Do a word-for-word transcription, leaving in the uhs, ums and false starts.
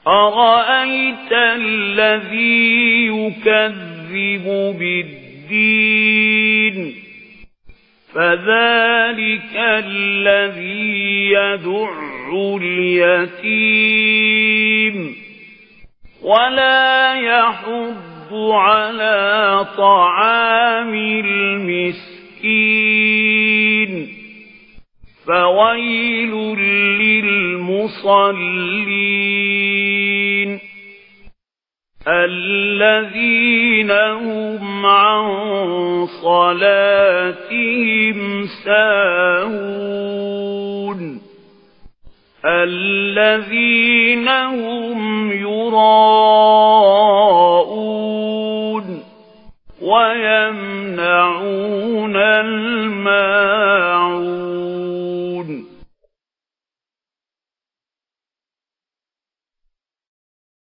أرأيت الذي يكذب بالدين فذلك الذي يدع اليتيم ولا يحض على طعام المسكين فويل للمصلين الذين هم عن صلاتهم ساهون الذين هم يراءون